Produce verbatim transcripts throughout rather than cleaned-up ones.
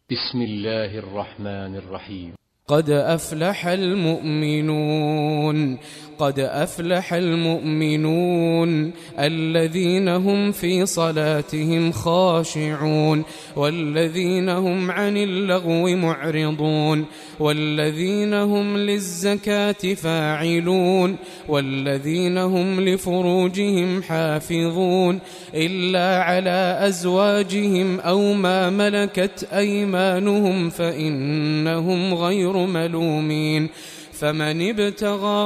بسم الله الرحمن الرحيم. قد أفلح المؤمنون قد أفلح المؤمنون الذين هم في صلاتهم خاشعون والذين هم عن اللغو معرضون والذين هم للزكاة فاعلون والذين هم لفروجهم حافظون إلا على أزواجهم أو ما ملكت أيمانهم فإنهم غير ملومين فمن ابتغى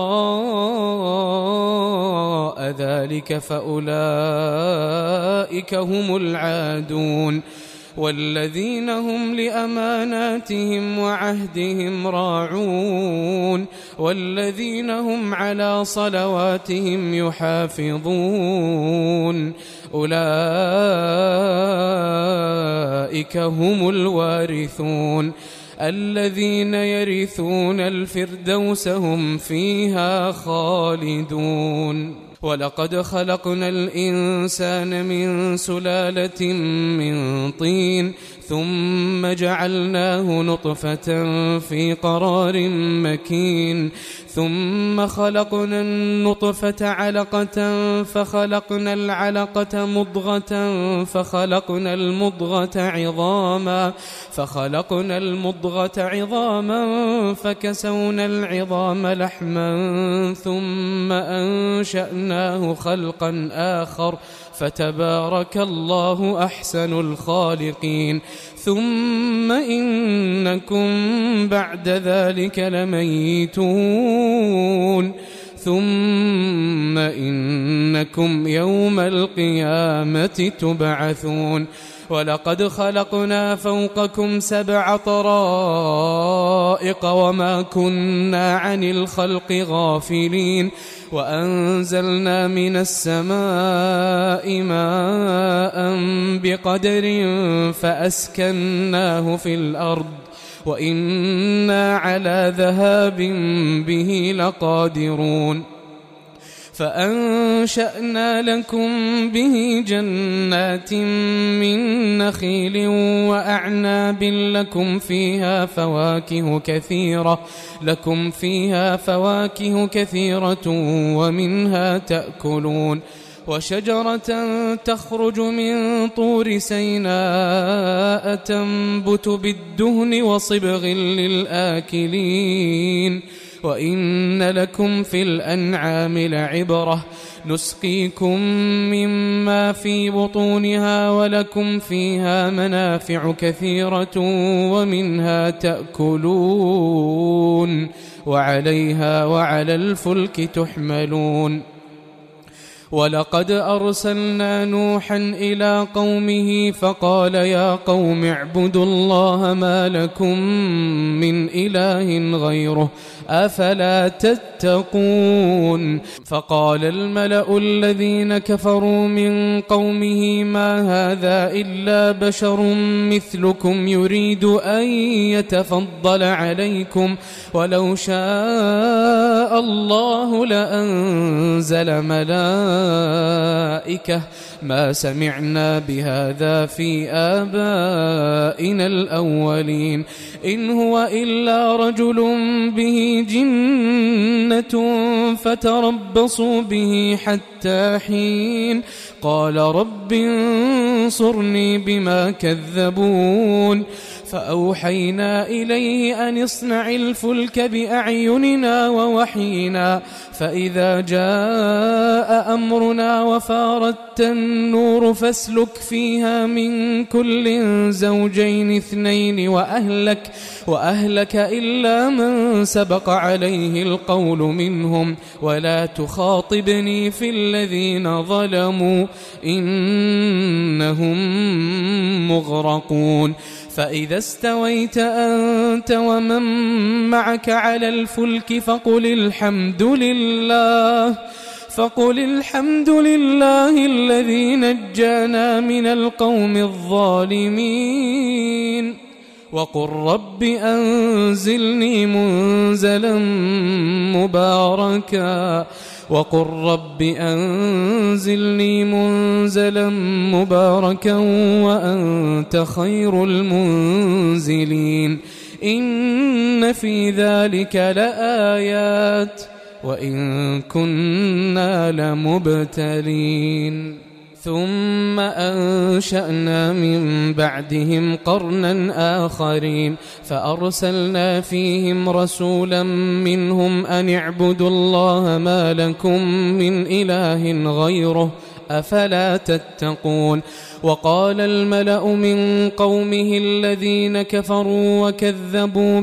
وراء ذلك فأولئك هم العادون والذين هم لأماناتهم وعهدهم راعون والذين هم على صلواتهم يحافظون أولئك هم الوارثون الذين يرثون الفردوس هم فيها خالدون. ولقد خلقنا الإنسان من سلالة من طين ثم جعلناه نطفة في قرار مكين ثم خلقنا النطفة علقة فخلقنا العلقة مضغة فخلقنا المضغة عظاما فخلقنا المضغة عظاما فكسونا العظام لحما ثم أنشأناه خلقا آخر فتبارك الله أحسن الخالقين. ثم إنكم بعد ذلك لميتون ثم إنكم يوم القيامة تبعثون. ولقد خلقنا فوقكم سبع طرائق وما كنا عن الخلق غافلين وأنزلنا من السماء ماء بقدر فأسكناه في الأرض وإنا على ذهاب به لقادرون. فأنشأنا لكم به جنات من نخيل وأعناب لكم فيها فواكه كثيرة لكم فيها فواكه كثيرة ومنها تأكلون. وشجرة تخرج من طور سيناء تنبت بالدهن وصبغ للآكلين. وإن لكم في الأنعام لعبرة نسقيكم مما في بطونها ولكم فيها منافع كثيرة ومنها تأكلون وعليها وعلى الفلك تحملون. ولقد أرسلنا نوحا إلى قومه فقال يا قوم اعبدوا الله ما لكم من إله غيره أفلا تتقون. فقال الملأ الذين كفروا من قومه ما هذا إلا بشر مثلكم يريد أن يتفضل عليكم ولو شاء الله لأنزل ملائكة ما سمعنا بهذا في آبائنا الأولين إن هو إلا رجل به جنة فتربصوا به حتى حين قال رب انصرني بما كذبون. فأوحينا إليه أن اصنع الفلك بأعيننا ووحينا فإذا جاء أمرنا وفارت النور فاسلك فيها من كل زوجين اثنين وأهلك, وأهلك إلا من سبق عليه القول منهم ولا تخاطبني في الذين ظلموا إنهم مغرقون. فإذا استويت أنت ومن معك على الفلك فقل الحمد لله فقل الحمد لله الذي نجانا من القوم الظالمين وقل رب أنزلني منزلا مباركا وقل رب أنزلني منزلا مباركا وأنت خير المنزلين إن في ذلك لآيات وإن كنا لمبتلين ثم أنشأنا من بعدهم قرنا آخرين فأرسلنا فيهم رسولا منهم أن اعبدوا الله ما لكم من إله غيره أفلا تتقون وقال الملأ من قومه الذين كفروا وكذبوا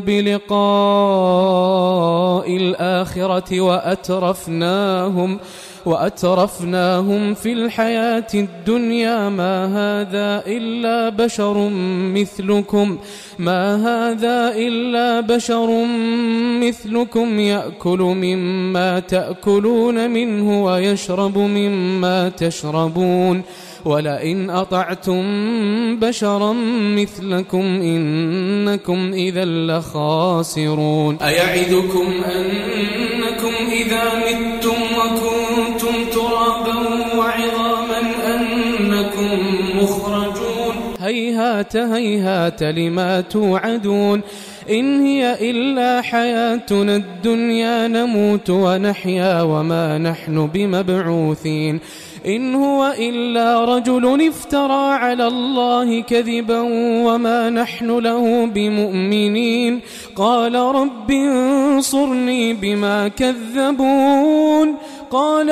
بلقاء الآخرة وأترفناهم وأترفناهم في الحياة الدنيا ما هذا إلا بشر مثلكم ما هذا إلا بشر مثلكم يأكل مما تأكلون منه ويشرب مما تشربون ولئن أطعتم بشرا مثلكم إنكم إذا لخاسرون أيعدكم أنكم إذا متم وكنتم ترابا وعظاما أنكم مخرجون هيهات هيهات لما توعدون إن هي إلا حياتنا الدنيا نموت ونحيا وما نحن بمبعوثين إن هو إلا رجل افترى على الله كذبا وما نحن له بمؤمنين قال رب انصرني بما كذبون قال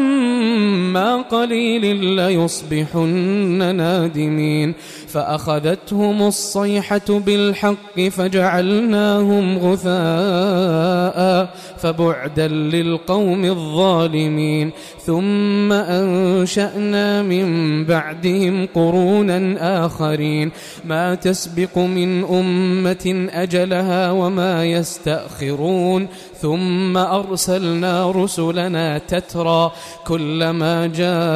عما قليل ليصبحن نادمين فأخذتهم الصيحة بالحق فجعلناهم غثاء فبعدا للقوم الظالمين ثم أنشأنا من بعدهم قرونا آخرين ما تسبق من أمة أجلها وما يستأخرون ثم أرسلنا رسلنا تترى كلما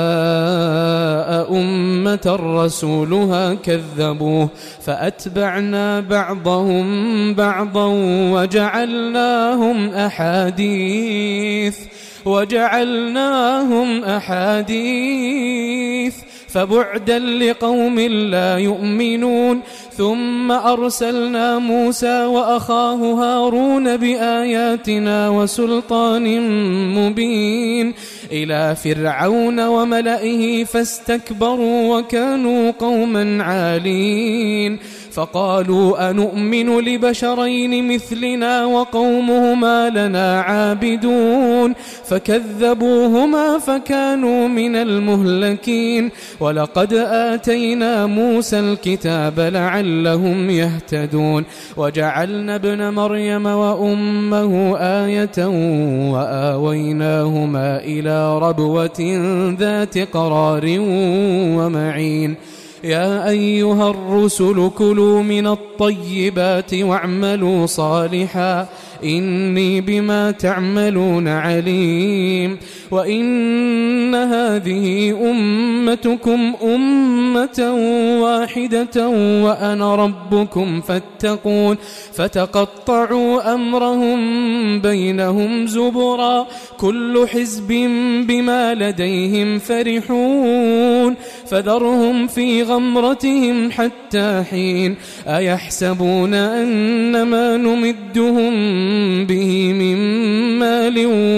جاء أمة رسولها كذبوه فأتبعنا بعضهم بعضا وجعلناهم أحاديث وجعلناهم أحاديث فبعدا لقوم لا يؤمنون ثم أرسلنا موسى وأخاه هارون بآياتنا وسلطان مبين إلى فرعون وملئه فاستكبروا وكانوا قوما عالين فقالوا أنؤمن لبشرين مثلنا وقومهما لنا عابدون فكذبوهما فكانوا من المهلكين ولقد آتينا موسى الكتاب لعلهم يهتدون وجعلنا ابن مريم وأمه آية وآويناهما إلى ربوة ذات قرار ومعين يا أيها الرسل كلوا من الطيبات واعملوا صالحا إني بما تعملون عليم وإن هذه أمتكم أمة واحدة وأنا ربكم فاتقون فتقطعوا أمرهم بينهم زبرا كل حزب بما لديهم فرحون فذرهم في غمرتهم حتى حين أيحسبون أنما نمدهم به من مال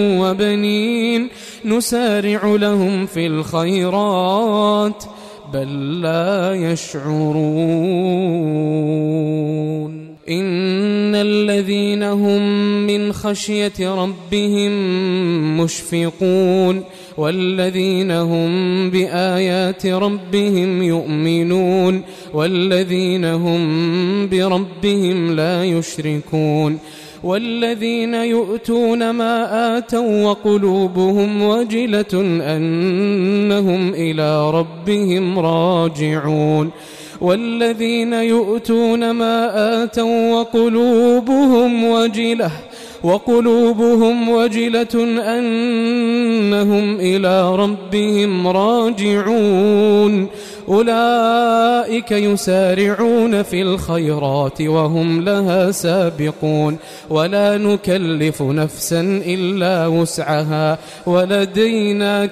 وبنين نسارع لهم في الخيرات بل لا يشعرون إن الذين هم من خشية ربهم مشفقون والذين هم بآيات ربهم يؤمنون والذين هم بربهم لا يشركون والذين يؤتون ما آتوا وقلوبهم وجلة أنهم إلى ربهم راجعون والذين يؤتون ما آتوا وقلوبهم وجلة وقلوبهم وجلة أنهم إلى ربهم راجعون أولئك يسارعون في الخيرات وهم لها سابقون ولا نكلف نفسا إلا وسعها ولدينا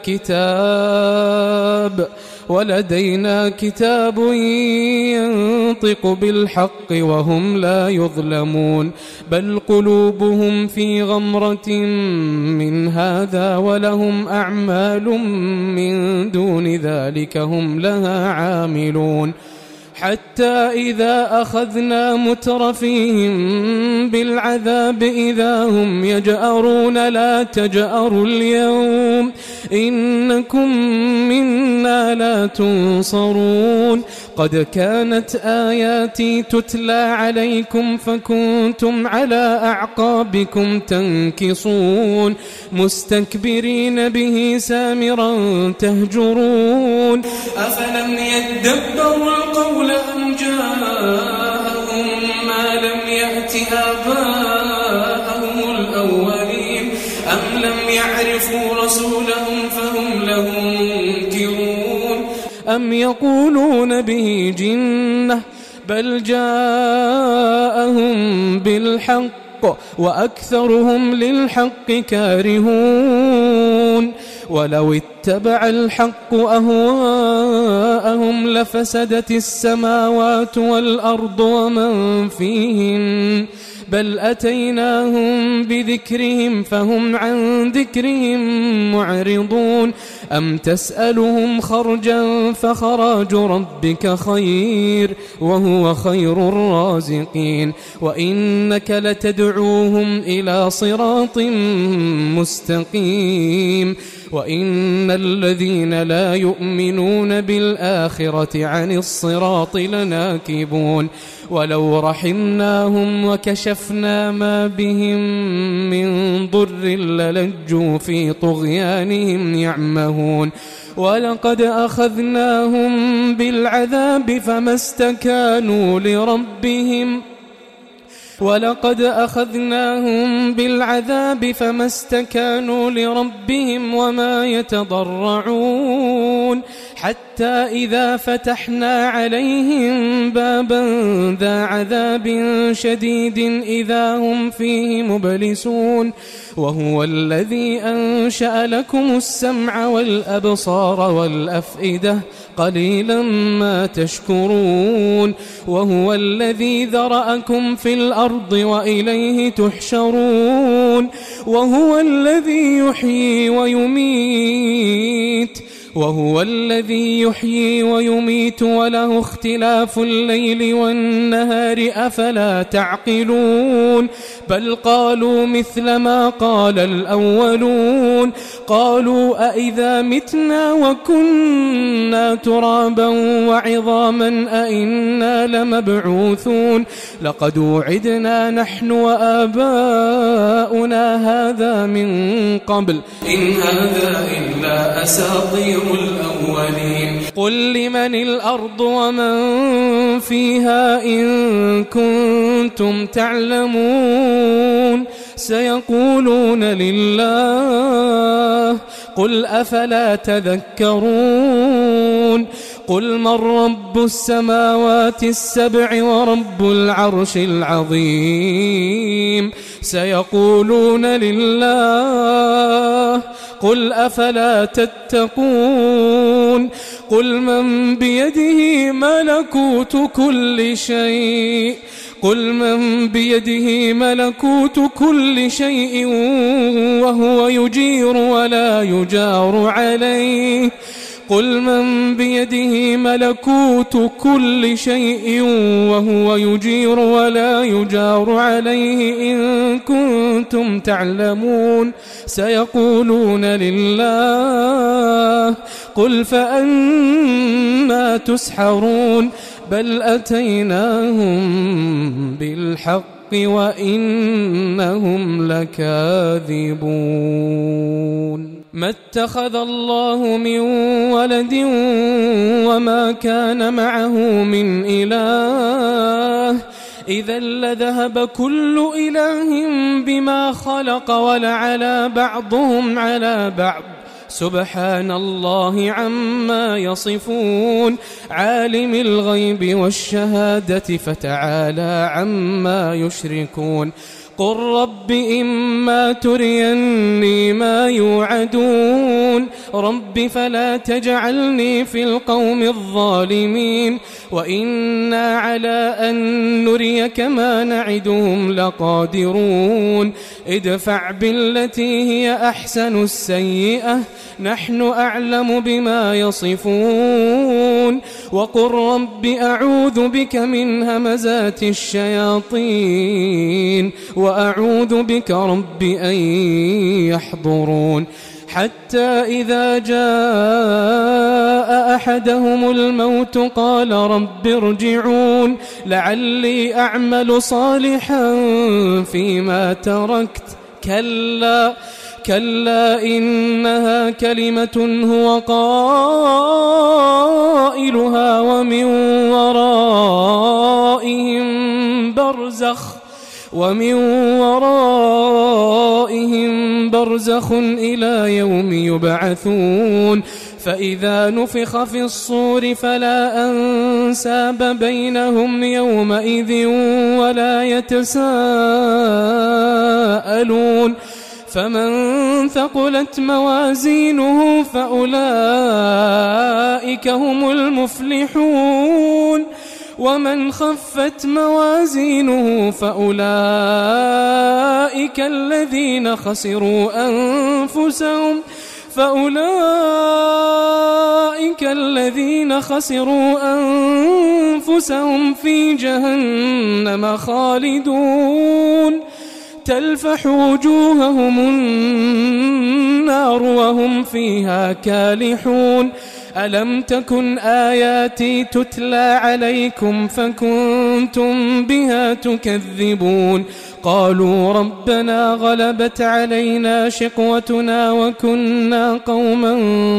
كتاب ولدينا كتاب ينطق بالحق وهم لا يظلمون بل قلوبهم في غمرة من هذا ولهم أعمال من دون ذلك هم لها عاملون حتى إذا أخذنا مترفيهم بالعذاب إذا هم يجأرون لا تجأروا اليوم إنكم منا لا تنصرون قد كانت آياتي تتلى عليكم فكنتم على أعقابكم تنكصون مستكبرين به سامرا تهجرون أفلم يدبروا القول أم جاءهم ما لم يأت آباءهم الأولين أم لم يعرفوا رسولهم فهم له منكرون أم يقولون به جنة بل جاءهم بالحق وأكثرهم للحق كارهون ولو اتبع الحق أهواءهم لفسدت السماوات والأرض ومن فيهن بل أتيناهم بذكرهم فهم عن ذكرهم معرضون أم تسألهم خرجا فخراج ربك خير وهو خير الرازقين وإنك لتدعوهم إلى صراط مستقيم وإن الذين لا يؤمنون بالآخرة عن الصراط لناكبون ولو رحمناهم وكشفنا ما بهم من ضر للجوا في طغيانهم يعمهون ولقد أخذناهم بالعذاب فما استكانوا لربهم ولقد أخذناهم بالعذاب فما استكانوا لربهم وما يتضرعون حتى إذا فتحنا عليهم بابا ذا عذاب شديد إذا هم فيه مبلسون وهو الذي أنشأ لكم السمع والأبصار والأفئدة قليلا ما تشكرون وهو الذي ذرأكم في الأرض وإليه تحشرون وهو الذي يحيي ويميت وهو الذي يحيي ويميت وله اختلاف الليل والنهار أفلا تعقلون بل قالوا مثل ما قال الأولون قالوا أئذا متنا وكنا ترابا وعظاما أئنا لمبعوثون لقد وعدنا نحن وآباؤنا هذا من قبل إن هذا إلا أساطير الأولين قل لمن الأرض ومن فيها إن كنتم تعلمون سيقولون لله قل أفلا تذكرون قل من رب السماوات السبع ورب العرش العظيم سيقولون لله قل أفلا تتقون قل من بيده ملكوت كل شيء قل من بيده ملكوت كل شيء وهو يجير ولا يجار عليه قل من بيده ملكوت كل شيء وهو يجير ولا يجار عليه إن كنتم تعلمون سيقولون لله قل فأنى تسحرون بل أتيناهم بالحق وإنهم لكاذبون ما اتخذ الله من ولد وما كان معه من إله إذا لذهب كل إله بما خلق ولعلى بعضهم على بعض سبحان الله عما يصفون عالم الغيب والشهادة فتعالى عما يشركون قل رب إما تريني ما يوعدون رب فلا تجعلني في القوم الظالمين وإنا على أن نريك ما نعدهم لقادرون ادفع بالتي هي أحسن السيئة نحن أعلم بما يصفون وقل رب أعوذ بك من همزات الشياطين وأعوذ بك رب أن يحضرون حتى إذا جاء أحدهم الموت قال رب ارجعون لعلي أعمل صالحا فيما تركت كلا كلا إنها كلمة هو قائلها ومن ورائهم برزخ ومن ورائهم برزخ إلى يوم يبعثون فإذا نفخ في الصور فلا أنساب بينهم يومئذ ولا يتساءلون فمن ثقلت موازينه فأولئك هم المفلحون ومن خفت موازينه فأولئك الذين خسروا أنفسهم فأولئك الذين خسروا أنفسهم في جهنم خالدون تلفح وجوههم النار وهم فيها كالحون ألم تكن آياتي تتلى عليكم فكنتم بها تكذبون قالوا ربنا غلبت علينا شقوتنا وكنا قوما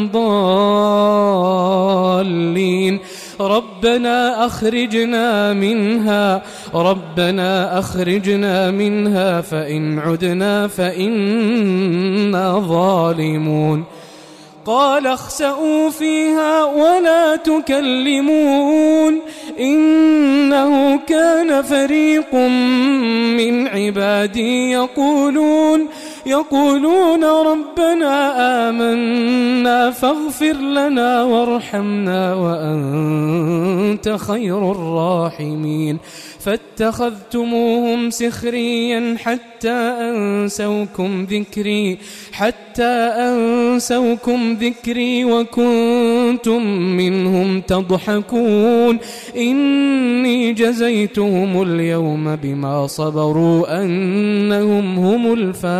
ضالين ربنا أخرجنا منها ربنا أخرجنا منها فإن عدنا فإنا ظالمون قال اخسئوا فيها ولا تكلمون إنه كان فريق من عبادي يقولون يقولون ربنا آمنا فاغفر لنا وارحمنا وأنت خير الراحمين فاتخذتموهم سخريا حتى أنسوكم ذكري حتى أنسوكم ذكري وكنتم منهم تضحكون إني جزيتهم اليوم بما صبروا أنهم هم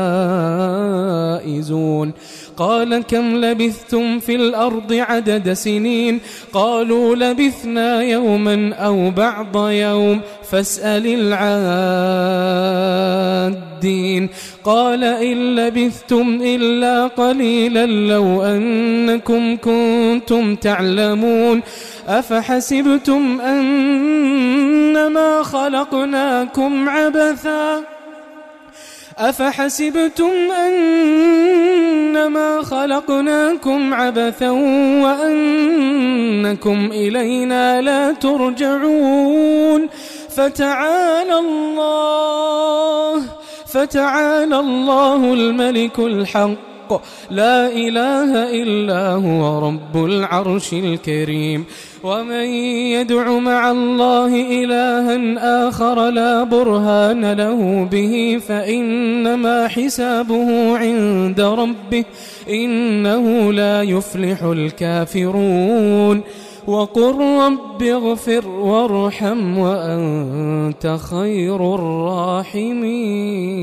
الفائزون قال كم لبثتم في الأرض عدد سنين قالوا لبثنا يوما أو بعض يوم فاسأل العادين قال إن لبثتم إلا قليلا لو أنكم كنتم تعلمون أفحسبتم أنما خلقناكم عبثا أفحسبتم أنما خلقناكم عبثا وأنكم إلينا لا ترجعون فتعالى الله فتعالى الله الملك الحق لا إله إلا هو رب العرش الكريم ومن يدع مع الله إلها آخر لا برهان له به فإنما حسابه عند ربه إنه لا يفلح الكافرون وقل رب اغفر وارحم وأنت خير الراحمين.